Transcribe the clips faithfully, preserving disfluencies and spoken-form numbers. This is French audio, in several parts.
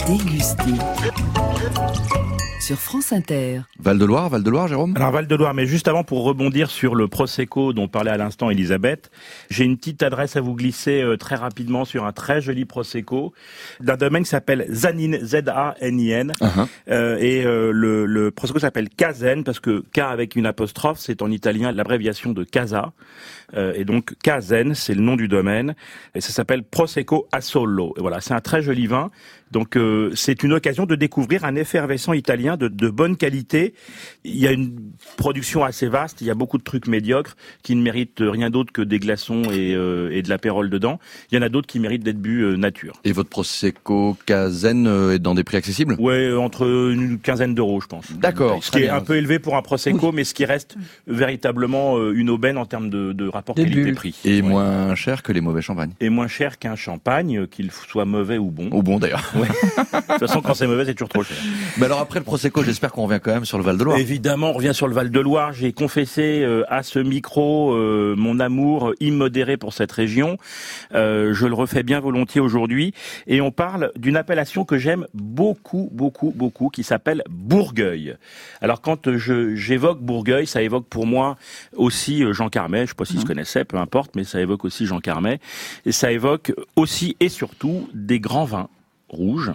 Déguster. Sur France Inter. Val-de-Loire, Val-de-Loire, Jérôme ? Alors Val-de-Loire, mais juste avant, pour rebondir sur le Prosecco dont parlait à l'instant Elisabeth, j'ai une petite adresse à vous glisser euh, très rapidement sur un très joli Prosecco d'un domaine qui s'appelle Zanin, Z A N I N. Uh-huh. Euh, et euh, le, le Prosecco s'appelle Casen parce que K avec une apostrophe, c'est en italien l'abréviation de Casa. Euh, et donc Casen, c'est le nom du domaine. Et ça s'appelle Prosecco Asolo. Et voilà, c'est un très joli vin. Donc euh, c'est une occasion de découvrir un effervescent italien de, de bonne qualité. Il y a une production assez vaste, il y a beaucoup de trucs médiocres qui ne méritent rien d'autre que des glaçons et, euh, et de l'apérole dedans. Il y en a d'autres qui méritent d'être bu euh, nature. Et votre Prosecco Casen euh, est dans des prix accessibles ? Ouais, entre une quinzaine d'euros, je pense. D'accord. Ce qui est bien. un peu élevé pour un Prosecco, oui. Mais ce qui reste véritablement euh, une aubaine en termes de, de rapport qualité-prix. Et ouais. Moins cher que les mauvais champagnes. Et moins cher qu'un champagne, qu'il soit mauvais ou bon. Ou bon d'ailleurs. Ouais. De toute façon, quand c'est mauvais, c'est toujours trop cher. Mais alors après le Prosecco, j'espère qu'on revient quand même sur le Val-de-Loire. Évidemment, on revient sur le Val-de-Loire. J'ai confessé euh, à ce micro euh, mon amour immodéré pour cette région. Euh, je le refais bien volontiers aujourd'hui. Et on parle d'une appellation que j'aime beaucoup, beaucoup, beaucoup, qui s'appelle Bourgueil. Alors quand je, j'évoque Bourgueil, ça évoque pour moi aussi Jean Carmet. Je sais pas s'il mmh. se connaissait, peu importe, mais ça évoque aussi Jean Carmet. Et ça évoque aussi et surtout des grands vins rouges,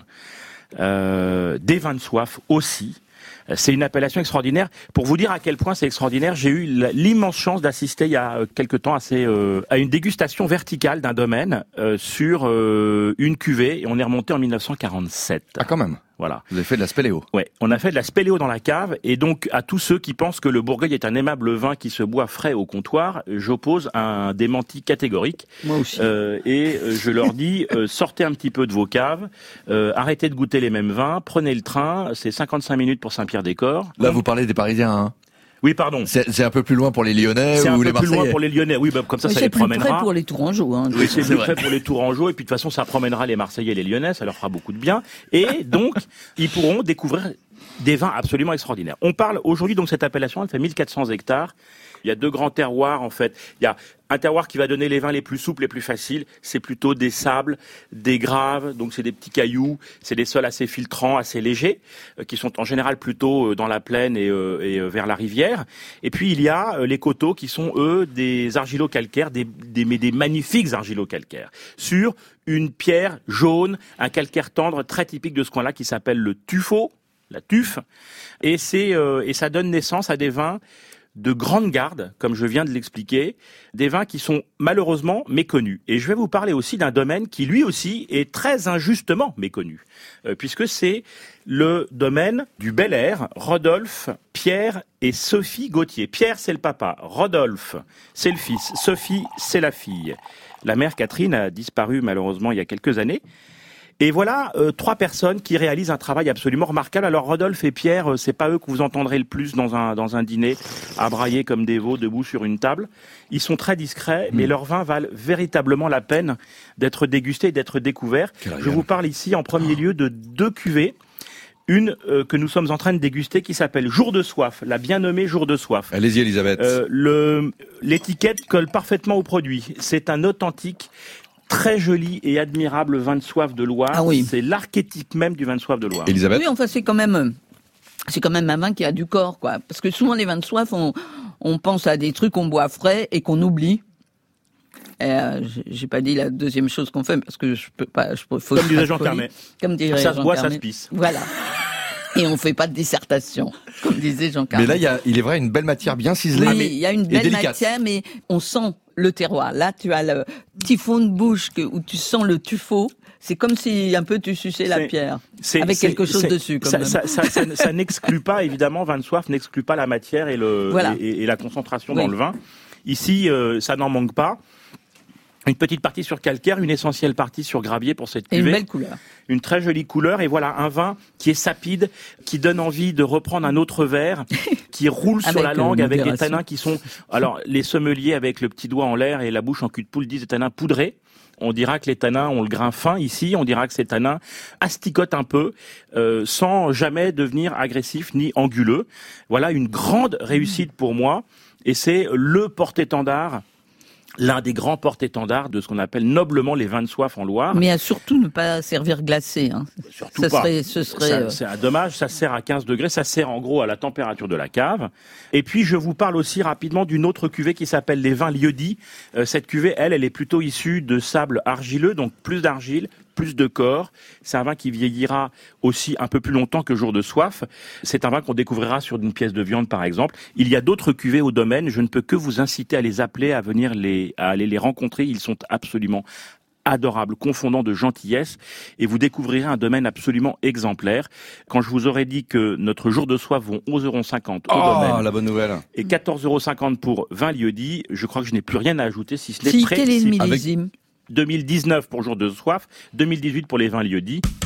euh, des vins de soif aussi. C'est une appellation extraordinaire. Pour vous dire à quel point c'est extraordinaire, j'ai eu l'immense chance d'assister il y a quelque temps à, ces, euh, à une dégustation verticale d'un domaine euh, sur euh, une cuvée, et on est remonté en dix-neuf cent quarante-sept. Ah quand même. Voilà. Vous avez fait de la spéléo. Ouais, on a fait de la spéléo dans la cave, et donc à tous ceux qui pensent que le Bourgueil est un aimable vin qui se boit frais au comptoir, j'oppose un démenti catégorique. Moi aussi. Euh, et je leur dis, euh, sortez un petit peu de vos caves, euh, arrêtez de goûter les mêmes vins, prenez le train, c'est cinquante-cinq minutes pour Saint-Pierre-des-Corps. Là, vous parlez des Parisiens, hein ? Oui, pardon. C'est, c'est un peu plus loin pour les Lyonnais c'est ou les Marseillais. C'est un peu plus loin pour les Lyonnais. Oui, bah, comme ça, mais ça les promènera. C'est plus près pour les Tourangeaux. Hein, oui, c'est, c'est plus vrai. près pour les Tourangeaux. Et puis, de toute façon, ça promènera les Marseillais et les Lyonnais. Ça leur fera beaucoup de bien. Et donc, ils pourront découvrir des vins absolument extraordinaires. On parle aujourd'hui, donc, cette appellation, elle fait mille quatre cents hectares. Il y a deux grands terroirs, en fait. Il y a un terroir qui va donner les vins les plus souples, les plus faciles. C'est plutôt des sables, des graves, donc c'est des petits cailloux. C'est des sols assez filtrants, assez légers, euh, qui sont en général plutôt euh, dans la plaine et, euh, et euh, vers la rivière. Et puis il y a euh, les coteaux qui sont, eux, des argilo-calcaires, des, des, mais des magnifiques argilo-calcaires, sur une pierre jaune, un calcaire tendre très typique de ce coin-là qui s'appelle le tuffeau, la tuffe. Et, c'est, euh, et ça donne naissance à des vins de grande garde, comme je viens de l'expliquer, des vins qui sont malheureusement méconnus. Et je vais vous parler aussi d'un domaine qui lui aussi est très injustement méconnu, euh, puisque c'est le domaine du Bel Air, Rodolphe, Pierre et Sophie Gauthier. Pierre, c'est le papa, Rodolphe, c'est le fils, Sophie, c'est la fille. La mère Catherine a disparu malheureusement il y a quelques années. Et voilà euh, trois personnes qui réalisent un travail absolument remarquable. Alors Rodolphe et Pierre, euh, c'est pas eux que vous entendrez le plus dans un dans un dîner à brailler comme des veaux debout sur une table. Ils sont très discrets, mmh. mais leurs vins valent véritablement la peine d'être dégustés et d'être découverts. Je vous parle ici en premier lieu de deux cuvées. Une euh, que nous sommes en train de déguster qui s'appelle Jour de soif, la bien nommée Jour de soif. Allez-y Elisabeth. Euh, le, l'étiquette colle parfaitement au produit. C'est un authentique, très joli et admirable vin de soif de Loire. Ah oui. C'est l'archétype même du vin de soif de Loire. Elisabeth. Oui, enfin c'est quand même, c'est quand même un vin qui a du corps, quoi. Parce que souvent les vins de soif, on, on pense à des trucs qu'on boit frais et qu'on oublie. Euh, j'ai pas dit la deuxième chose qu'on fait parce que je peux pas. Je peux, faut Comme disait Jean Carmet. Comme dirait ça Jean se boit, Carmet. ça se pisse. Voilà. Et on fait pas de dissertation, comme disait Jean Carmet. Mais là, il y a, il est vrai, une belle matière bien ciselée. Oui, il y a une belle délicate. matière, mais on sent le terroir. Là, tu as le petit fond de bouche que, où tu sens le tuffeau. C'est comme si un peu tu suçais la pierre, c'est, avec c'est, quelque chose c'est, dessus. Quand ça, même. Ça, ça, ça, ça n'exclut pas, évidemment, vin de soif n'exclut pas la matière et, le, voilà. et, et la concentration oui. dans le vin. Ici, euh, ça n'en manque pas. Une petite partie sur calcaire, une essentielle partie sur gravier pour cette cuvée. Et une belle couleur. Une très jolie couleur. Et voilà, un vin qui est sapide, qui donne envie de reprendre un autre verre, qui roule sur la langue avec des tanins qui sont... Alors, les sommeliers avec le petit doigt en l'air et la bouche en cul de poule disent des tanins poudrés. On dira que les tanins ont le grain fin ici, on dira que ces tanins asticotent un peu, euh, sans jamais devenir agressifs ni anguleux. Voilà une grande réussite pour moi. Et c'est le porte-étendard, l'un des grands porte-étendards de ce qu'on appelle noblement les vins de soif en Loire. Mais à surtout ne pas servir glacé. Hein. Surtout ça pas. Serait, ce serait, ça, euh... c'est un dommage, ça sert à quinze degrés, ça sert en gros à la température de la cave. Et puis je vous parle aussi rapidement d'une autre cuvée qui s'appelle les vins lieux-dits. Euh, cette cuvée, elle, elle est plutôt issue de sable argileux, donc plus d'argile, plus de corps. C'est un vin qui vieillira aussi un peu plus longtemps que Jour de soif. C'est un vin qu'on découvrira sur une pièce de viande, par exemple. Il y a d'autres cuvées au domaine. Je ne peux que vous inciter à les appeler, à venir les, à aller les rencontrer. Ils sont absolument adorables, confondant de gentillesse, et vous découvrirez un domaine absolument exemplaire. Quand je vous aurais dit que notre Jour de soif vont onze euros cinquante au Oh, domaine la bonne nouvelle. et quatorze euros cinquante pour vin lieux-dits, je crois que je n'ai plus rien à ajouter si ce n'est Si, prêt. quel est le millésime? deux mille dix-neuf pour Jour de soif, deux mille dix-huit pour les vins lieux-dits.